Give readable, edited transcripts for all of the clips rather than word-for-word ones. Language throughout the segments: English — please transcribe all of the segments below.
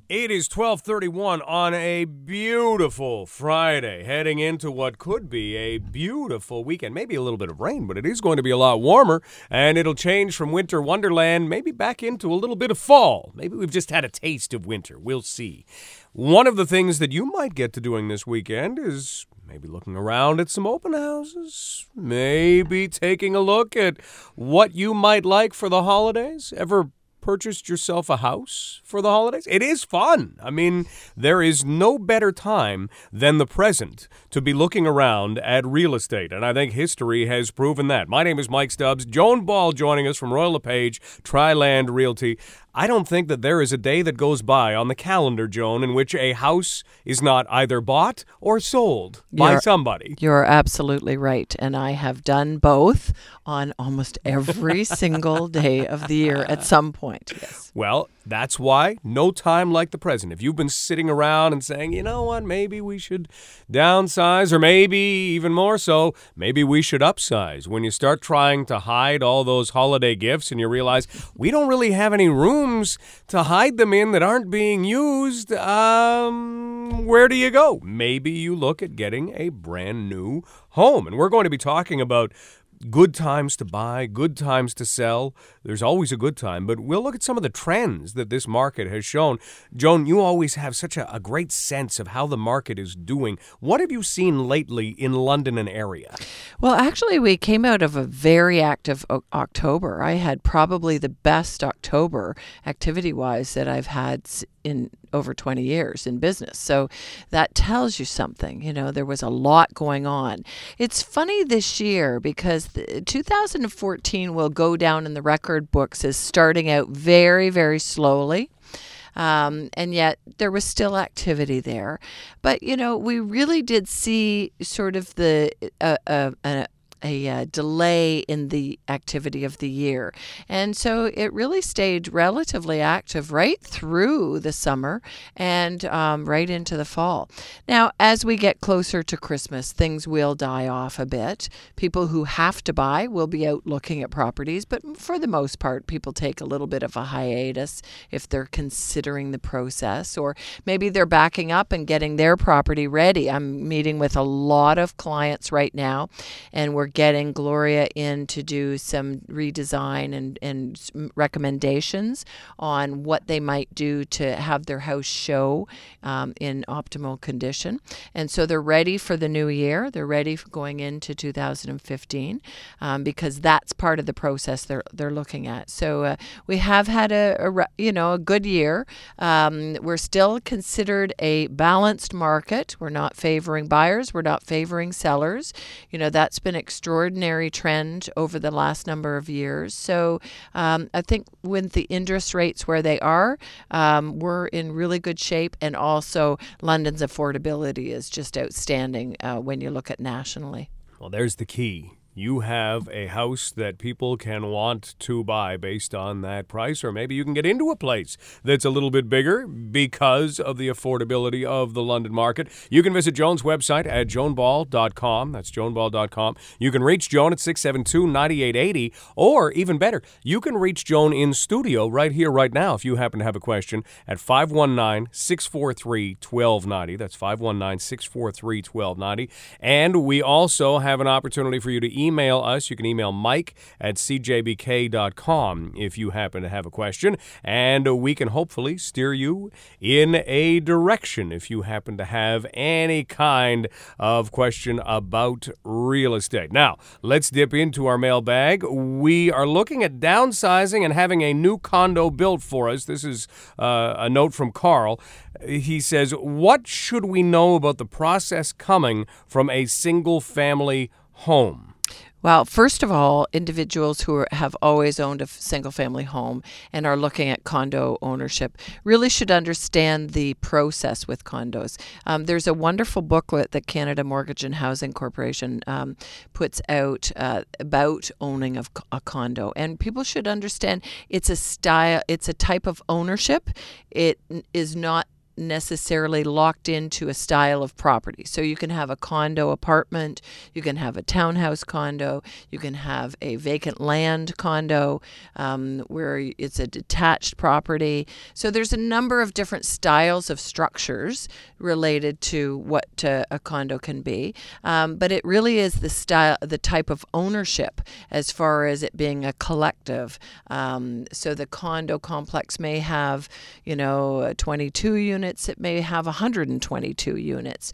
It is 12:31 on a beautiful Friday, heading into what could be a beautiful weekend. Maybe a little bit of rain, but it is going to be a lot warmer, and it'll change from winter wonderland maybe back into a little bit of fall. Maybe we've just had a taste of winter. We'll see. One of the things that you might get to doing this weekend is maybe looking around at some open houses, maybe taking a look at what you might like for the holidays. Ever purchased yourself a house for the holidays? It is fun. I mean, there is no better time than the present to be looking around at real estate, and I think history has proven that. My name is Mike Stubbs. Joan Ball joining us from Royal LePage, Triland Realty. I don't think that there is a day that goes by on the calendar, Joan, in which a house is not either bought or sold by somebody. You're absolutely right. And I have done both on almost every single day of the year at some point. Yes. Well, that's why no time like the present. If you've been sitting around and saying, you know what, maybe we should downsize, or maybe even more so, maybe we should upsize. When you start trying to hide all those holiday gifts and you realize we don't really have any rooms to hide them in that aren't being used, where do you go? Maybe you look at getting a brand new home. And we're going to be talking about good times to buy, good times to sell. There's always a good time, but we'll look at some of the trends that this market has shown. Joan, you always have such a great sense of how the market is doing. What have you seen lately in London and area? Well, actually, we came out of a very active October. I had probably the best October activity-wise that I've had in over 20 years in business. So that tells you something. You know, there was a lot going on. It's funny this year because 2014 will go down in the record books as starting out very, very slowly. And yet there was still activity there. But, you know, we really did see sort of a delay in the activity of the year. And so it really stayed relatively active right through the summer and right into the fall. Now, as we get closer to Christmas, things will die off a bit. People who have to buy will be out looking at properties, but for the most part, people take a little bit of a hiatus if they're considering the process, or maybe they're backing up and getting their property ready. I'm meeting with a lot of clients right now, and we're getting Gloria in to do some redesign and recommendations on what they might do to have their house show in optimal condition. And so they're ready for the new year. They're ready for going into 2015 because that's part of the process they're looking at. So we have had a good year. We're still considered a balanced market. We're not favoring buyers. We're not favoring sellers. You know, that's been extraordinary trend over the last number of years. So I think with the interest rates where they are, we're in really good shape. And also London's affordability is just outstanding when you look at nationally. Well, there's the key. You have a house that people can want to buy based on that price, or maybe you can get into a place that's a little bit bigger because of the affordability of the London market. You can visit Joan's website at joanball.com. That's joanball.com. You can reach Joan at 672-9880, or even better, you can reach Joan in studio right here, right now, if you happen to have a question, at 519-643-1290. That's 519-643-1290. And we also have an opportunity for you to email us. You can email Mike at cjbk.com if you happen to have a question, and we can hopefully steer you in a direction if you happen to have any kind of question about real estate. Now, let's dip into our mailbag. We are looking at downsizing and having a new condo built for us. This is a note from Carl. He says, what should we know about the process coming from a single-family home? Well, first of all, individuals who have always owned a single-family home and are looking at condo ownership really should understand the process with condos. There's a wonderful booklet that Canada Mortgage and Housing Corporation puts out about owning of a condo, and people should understand it's a type of ownership. It is not necessarily locked into a style of property. So you can have a condo apartment, you can have a townhouse condo, you can have a vacant land condo where it's a detached property. So there's a number of different styles of structures related to what a condo can be. But it really is the type of ownership as far as it being a collective. So the condo complex may have, 22 units. It may have 122 units.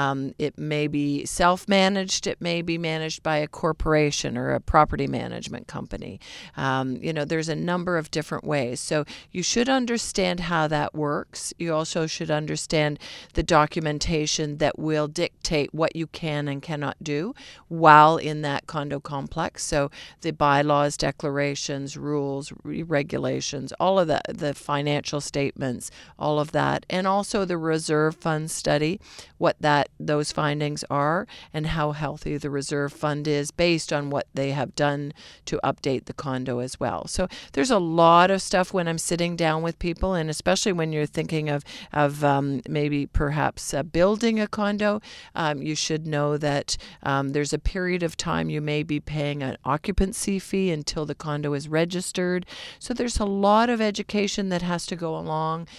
It may be self-managed. It may be managed by a corporation or a property management company. There's a number of different ways. So you should understand how that works. You also should understand the documentation that will dictate what you can and cannot do while in that condo complex. So the bylaws, declarations, rules, regulations, all of that, the financial statements, all of that, and also the reserve fund study, what those findings are and how healthy the reserve fund is based on what they have done to update the condo as well. So there's a lot of stuff when I'm sitting down with people, and especially when you're thinking of maybe perhaps building a condo, you should know that there's a period of time you may be paying an occupancy fee until the condo is registered. So there's a lot of education that has to go along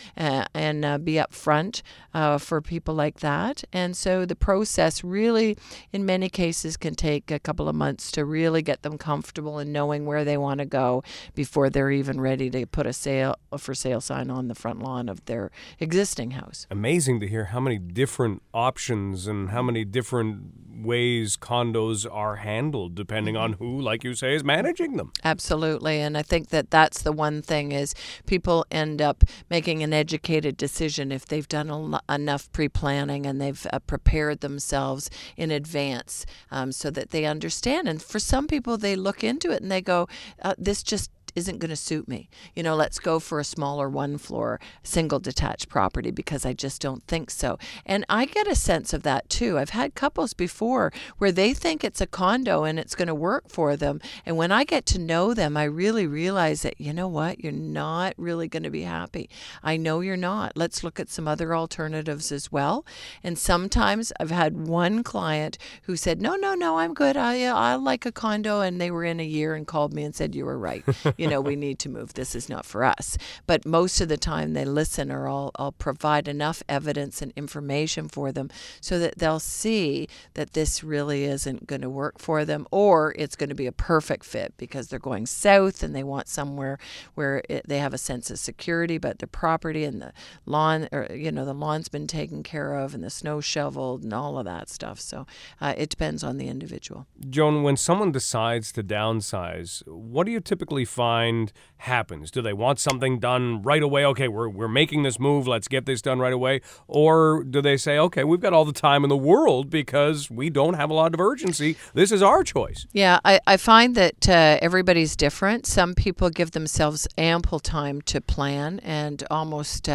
and be up front for people like that. And so the process really, in many cases, can take a couple of months to really get them comfortable in knowing where they want to go before they're even ready to put a for sale sign on the front lawn of their existing house. Amazing to hear how many different options and how many different ways condos are handled depending on who, like you say, is managing them. Absolutely. And I think that that's the one thing is people end up making an educated decision if they've done enough pre-planning and they've prepared themselves in advance so that they understand. And for some people, they look into it and they go, this just isn't going to suit me. Let's go for a smaller one-floor single detached property because I just don't think so. And I get a sense of that too. I've had couples before where they think it's a condo and it's going to work for them. And when I get to know them, I really realize that, you know what, you're not really going to be happy. I know you're not. Let's look at some other alternatives as well. And sometimes I've had one client who said, no, I'm good. I like a condo. And they were in a year and called me and said, you were right. We need to move. This is not for us. But most of the time they listen, or I'll provide enough evidence and information for them so that they'll see that this really isn't going to work for them, or it's going to be a perfect fit because they're going south and they want somewhere where they have a sense of security, but the property and the lawn, or the lawn's been taken care of and the snow shoveled and all of that stuff. So it depends on the individual. Joan, when someone decides to downsize, what do you typically find happens? Do they want something done right away? Okay, we're making this move. Let's get this done right away. Or do they say, okay, we've got all the time in the world because we don't have a lot of urgency. This is our choice. Yeah, I find that everybody's different. Some people give themselves ample time to plan and almost,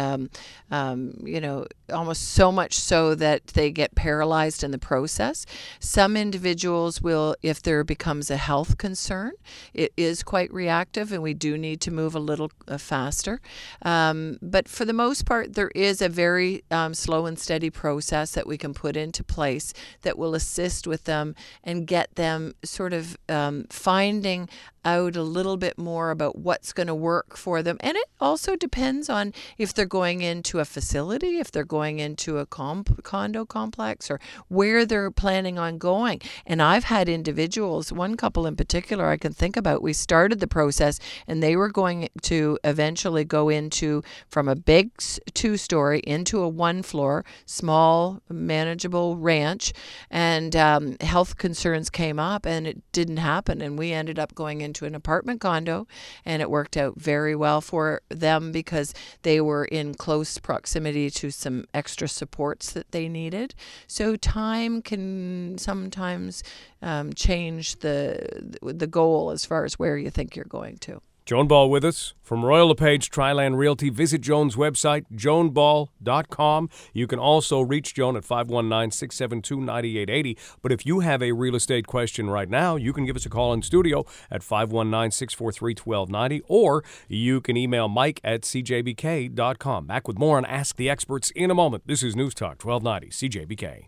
almost so much so that they get paralyzed in the process. Some individuals will, if there becomes a health concern, it is quite reactive and we do need to move a little faster. But for the most part, there is a very slow and steady process that we can put into place that will assist with them and get them sort of finding out a little bit more about what's going to work for them. And it also depends on if they're going into a facility, if they're going into a condo complex, or where they're planning on going. And I've had individuals, one couple in particular I can think about, we started the process and they were going to eventually go into from a big 2-story into a 1-floor, small, manageable ranch. And health concerns came up and it didn't happen. And we ended up going into an apartment condo, and it worked out very well for them because they were in close proximity to some extra supports that they needed. So time can sometimes change the goal as far as where you think you're going to. Joan Ball with us from Royal LePage Triland Realty. Visit Joan's website, joanball.com. You can also reach Joan at 519-672-9880. But if you have a real estate question right now, you can give us a call in studio at 519-643-1290, or you can email Mike at cjbk.com. Back with more on Ask the Experts in a moment. This is News Talk 1290 CJBK.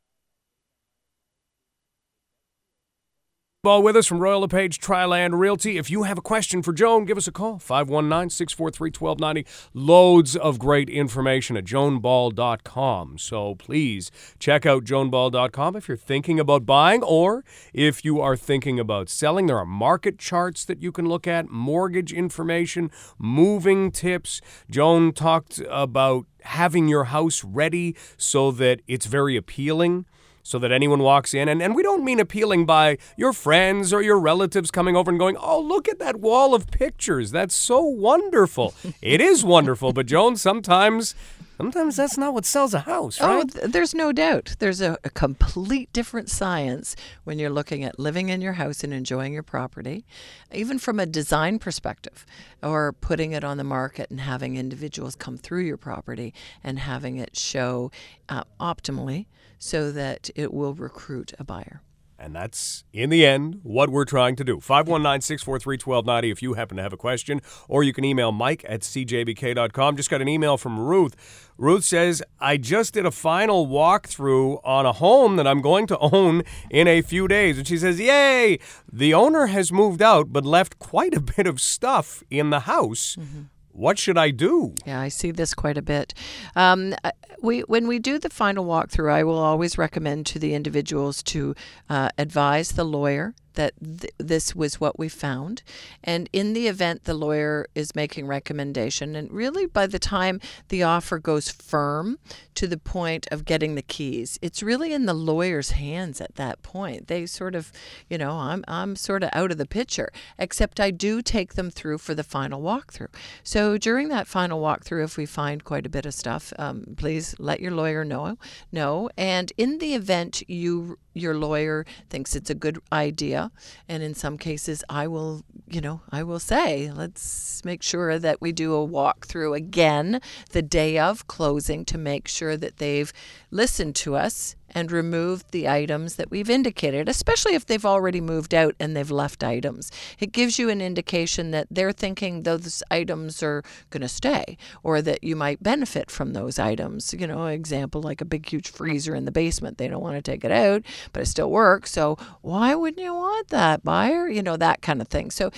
Ball with us from Royal LePage Triland Realty. If you have a question for Joan, give us a call, 519-643-1290. Loads of great information at joanball.com. So please check out joanball.com if you're thinking about buying, or if you are thinking about selling. There are market charts that you can look at, mortgage information, moving tips. Joan talked about having your house ready so that it's very appealing, so that anyone walks in, and we don't mean appealing by your friends or your relatives coming over and going, oh, look at that wall of pictures. That's so wonderful. It is wonderful, but Joan, sometimes that's not what sells a house, right? Oh, there's no doubt. There's a complete different science when you're looking at living in your house and enjoying your property, even from a design perspective, or putting it on the market and having individuals come through your property and having it show optimally so that it will recruit a buyer. And that's, in the end, what we're trying to do. 519-643-1290 if you happen to have a question, or you can email Mike at cjbk.com. Just got an email from Ruth. Ruth says, I just did a final walkthrough on a home that I'm going to own in a few days. And she says, yay! The owner has moved out but left quite a bit of stuff in the house. Mm-hmm. What should I do? Yeah, I see this quite a bit. When we do the final walkthrough, I will always recommend to the individuals to advise the lawyer that this was what we found. And in the event the lawyer is making recommendation, and really by the time the offer goes firm to the point of getting the keys, it's really in the lawyer's hands at that point. They sort of, I'm sort of out of the picture, except I do take them through for the final walkthrough. So during that final walkthrough, if we find quite a bit of stuff, please let your lawyer know. And in the event your lawyer thinks it's a good idea, and in some cases I will say, let's make sure that we do a walkthrough again the day of closing to make sure that they've listened to us and removed the items that we've indicated, especially if they've already moved out and they've left items. It gives you an indication that they're thinking those items are going to stay, or that you might benefit from those items. Example, like a big, huge freezer in the basement. They don't want to take it out, but it still works. So why wouldn't you want that, buyer? That kind of thing. So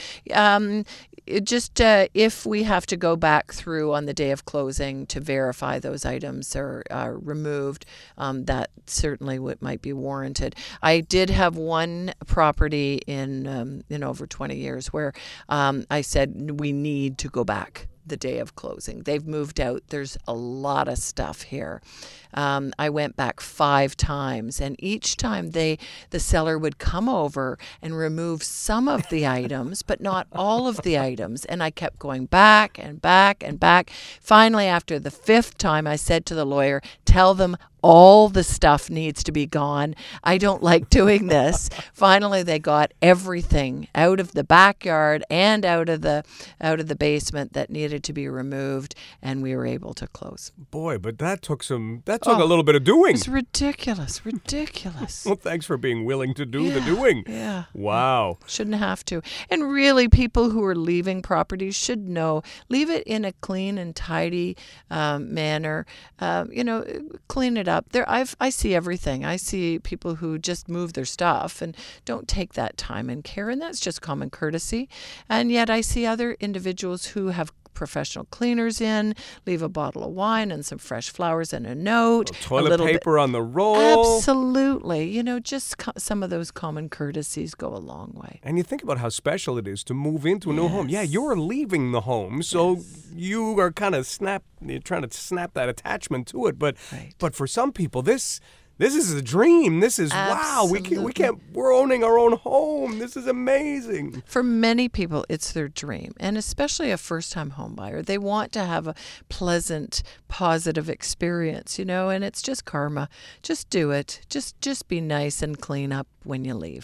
if we have to go back through on the day of closing to verify those items are removed, that certainly what might be warranted. I did have one property in over 20 years where I said we need to go back the day of closing. They've moved out. There's a lot of stuff here. I went back 5 times, and each time the seller would come over and remove some of the items, but not all of the items. And I kept going back and back and back. Finally, after the 5th time, I said to the lawyer, tell them all the stuff needs to be gone. I don't like doing this. Finally, they got everything out of the backyard and out of the basement that needed to be removed, and we were able to close. Boy, but that took a little bit of doing. It's ridiculous. Well, thanks for being willing to do the doing. Yeah. Wow. Shouldn't have to. And really, people who are leaving properties should know, leave it in a clean and tidy manner. Clean it up. I see everything. I see people who just move their stuff and don't take that time and care, and that's just common courtesy. And yet I see other individuals who have professional cleaners in, leave a bottle of wine and some fresh flowers and a note. Toilet paper on the roll. Absolutely. Just some of those common courtesies go a long way. And you think about how special it is to move into a new home. Yeah, you're leaving the home, so you are kind of you're trying to snap that attachment to it. But for some people, this is a dream. This is, absolutely. Wow, we're owning our own home. This is amazing. For many people, it's their dream, and especially a first-time home buyer. They want to have a pleasant, positive experience, and it's just karma. Just do it. Just be nice and clean up when you leave.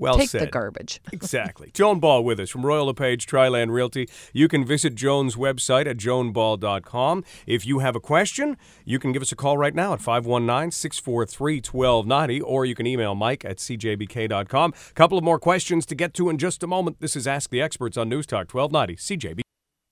Well Take said. the garbage. Exactly. Joan Ball with us from Royal LePage Triland Realty. You can visit Joan's website at joanball.com. If you have a question, you can give us a call right now at 519-643-1290, or you can email Mike at cjbk.com. A couple of more questions to get to in just a moment. This is Ask the Experts on News Talk 1290 CJBK.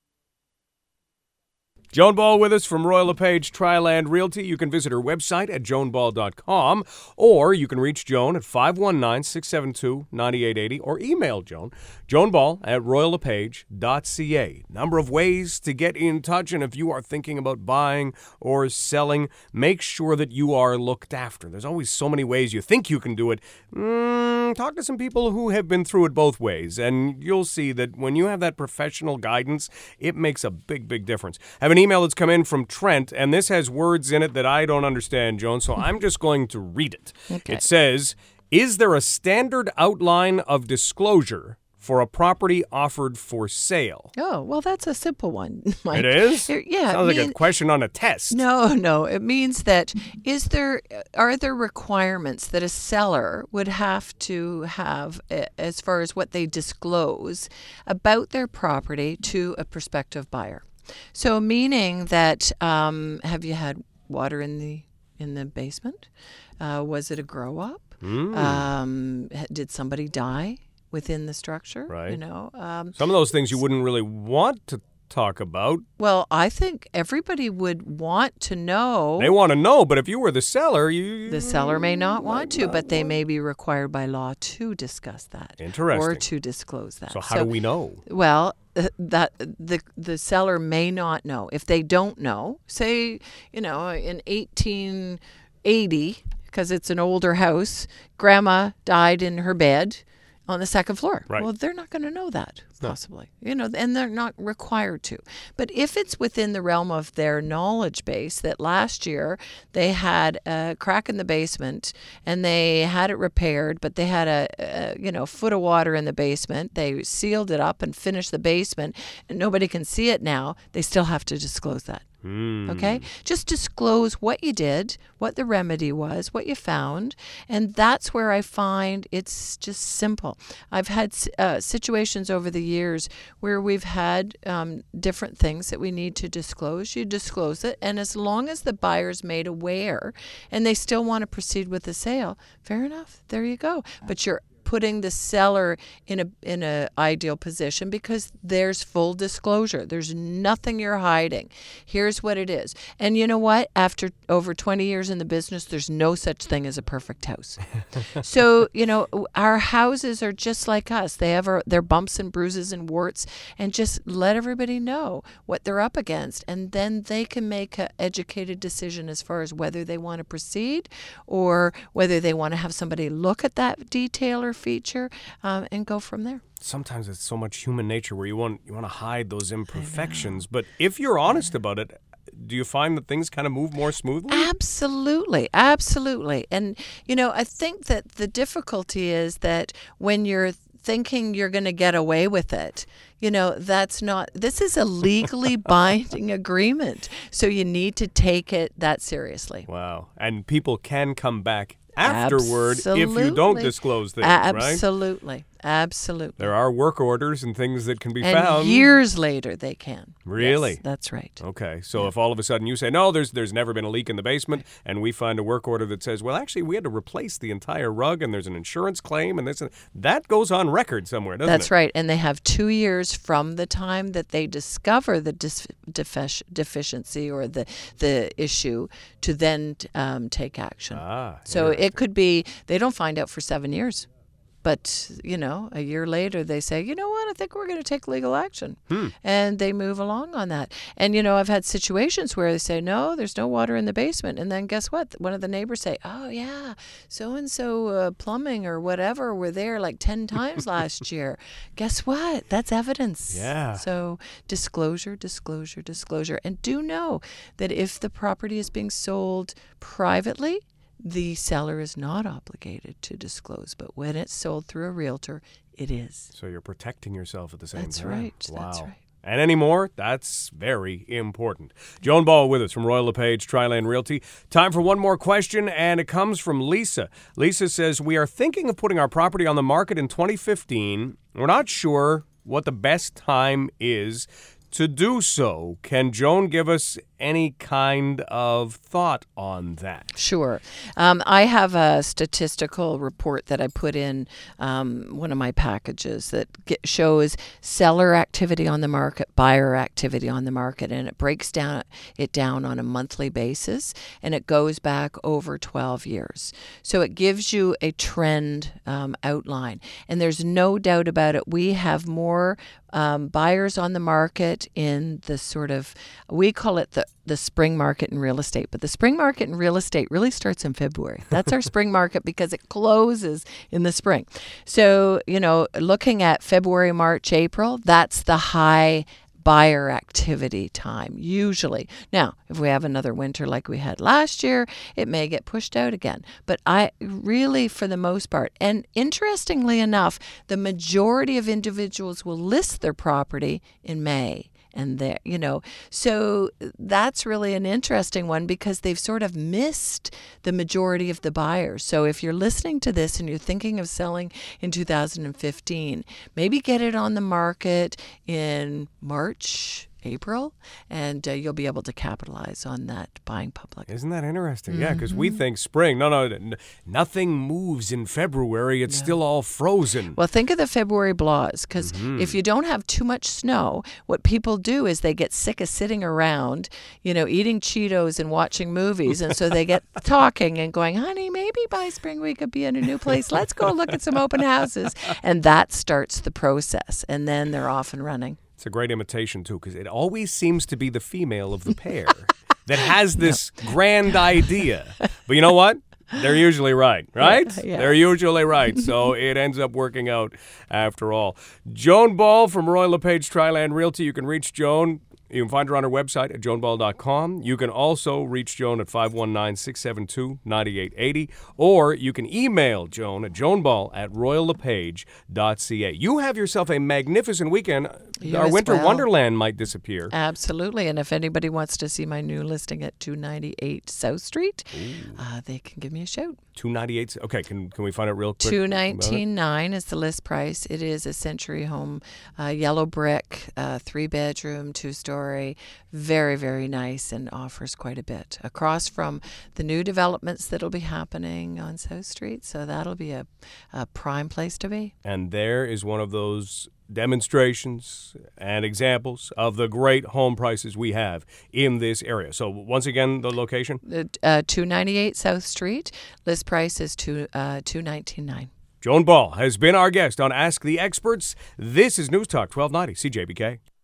Joan Ball with us from Royal LePage Triland Realty. You can visit her website at joanball.com, or you can reach Joan at 519-672-9880, or email Joan, joanball@royallepage.ca. Number of ways to get in touch, and if you are thinking about buying or selling, make sure that you are looked after. There's always so many ways you think you can do it. Talk to some people who have been through it both ways, and you'll see that when you have that professional guidance, it makes a big, big difference. Have an email that's come in from Trent, and this has words in it that I don't understand, Joan, so I'm just going to read it. Okay. It says, is there a standard outline of disclosure for a property offered for sale? Oh, well, that's a simple one, Mike. It is? Yeah. Sounds like a question on a test. No. It means that are there requirements that a seller would have to have as far as what they disclose about their property to a prospective buyer? So meaning that have you had water in the basement? Was it a grow up? Did somebody die within the structure? Right. You know, some of those things you wouldn't really want to talk about. Well, I think everybody would want to know. They want to know, but if you were the seller, the seller may not want to, but they may be required by law to discuss that. Interesting. Or to disclose that. So how do we know? Well, that the seller may not know. If they don't know, say, in 1880, because it's an older house, grandma died in her bed on the second floor. Right. Well, they're not going to know that, possibly. And they're not required to. But if it's within the realm of their knowledge base that last year they had a crack in the basement and they had it repaired, but they had a foot of water in the basement, they sealed it up and finished the basement, and nobody can see it now, they still have to disclose that. Okay? Just disclose what you did, what the remedy was, what you found, and that's where I find it's just simple. I've had situations over the years where we've had different things that we need to disclose. You disclose it, and as long as the buyer's made aware and they still want to proceed with the sale, fair enough, there you go. But you're putting the seller in a ideal position because there's full disclosure. There's nothing you're hiding. Here's what it is. And you know what? After over 20 years in the business, there's no such thing as a perfect house. So, our houses are just like us. They have their bumps and bruises and warts, and just let everybody know what they're up against. And then they can make an educated decision as far as whether they want to proceed or whether they want to have somebody look at that detail or feature and go from there. Sometimes it's so much human nature where you want to hide those imperfections, but if you're honest about it, do you find that things kind of move more smoothly? Absolutely. And I think that the difficulty is that when you're thinking you're going to get away with it, this is a legally binding agreement, so you need to take it that seriously. Wow. And people can come back afterward if you don't disclose things, right? Absolutely. There are work orders and things that can be and found. Years later they can. Really? Yes, that's right. Okay. So if all of a sudden you say, no, there's never been a leak in the basement, and we find a work order that says, well, actually, we had to replace the entire rug, and there's an insurance claim, and that goes on record somewhere, doesn't it? That's right. And they have 2 years from the time that they discover the deficiency or the issue to then take action. So it could be they don't find out for 7 years. But, a year later they say, you know what, I think we're going to take legal action. And they move along on that. And, I've had situations where they say, no, there's no water in the basement. And then guess what? One of the neighbors say, oh, yeah, so-and-so plumbing or whatever were there like 10 times last year. Guess what? That's evidence. Yeah. So disclosure. And do know that if the property is being sold privately, the seller is not obligated to disclose, but when it's sold through a realtor, it is. So you're protecting yourself at the same time. That's right. Wow. That's right. And anymore, that's very important. Joan Ball with us from Royal LePage Triland Realty. Time for one more question, and it comes from Lisa. Lisa says, we are thinking of putting our property on the market in 2015. We're not sure what the best time is to do so. Can Joan give us any kind of thought on that? Sure. I have a statistical report that I put in one of my packages that shows seller activity on the market, buyer activity on the market, and it breaks it down on a monthly basis, and it goes back over 12 years. So it gives you a trend outline, and there's no doubt about it. We have more buyers on the market in the sort of, we call it the spring market in real estate. But the spring market in real estate really starts in February. That's our spring market because it closes in the spring. So, looking at February, March, April, that's the high buyer activity time, usually. Now, if we have another winter like we had last year, it may get pushed out again. But I really, for the most part, and interestingly enough, the majority of individuals will list their property in May. And there, so that's really an interesting one because they've sort of missed the majority of the buyers. So if you're listening to this and you're thinking of selling in 2015, maybe get it on the market in March, April, and you'll be able to capitalize on that buying public. Isn't that interesting? Yeah, because we think spring. No, nothing moves in February. It's still all frozen. Well, think of the February blahs, because if you don't have too much snow, what people do is they get sick of sitting around, eating Cheetos and watching movies, and so they get talking and going, honey, maybe by spring we could be in a new place. Let's go look at some open houses. And that starts the process, and then they're off and running. It's a great imitation, too, because it always seems to be the female of the pair that has this grand idea. But you know what? They're usually right? Yeah. They're usually right. So it ends up working out after all. Joan Ball from Royal LePage Triland Realty. You can reach Joan. You can find her on her website at joanball.com. You can also reach Joan at 519-672-9880. Or you can email Joan at joanball@royallepage.ca. You have yourself a magnificent weekend. Our winter wonderland might disappear. Absolutely. And if anybody wants to see my new listing at 298 South Street, they can give me a shout. 298. Okay, can we find it real quick? 219.9 is the list price. It is a century home, yellow brick, 3-bedroom, 2-story. Very, very nice, and offers quite a bit across from the new developments that'll be happening on South Street. So that'll be a prime place to be. And there is one of those demonstrations and examples of the great home prices we have in this area. So once again, the location? 298 South Street. List price is $219,900. Joan Ball has been our guest on Ask the Experts. This is News Talk 1290 CJBK.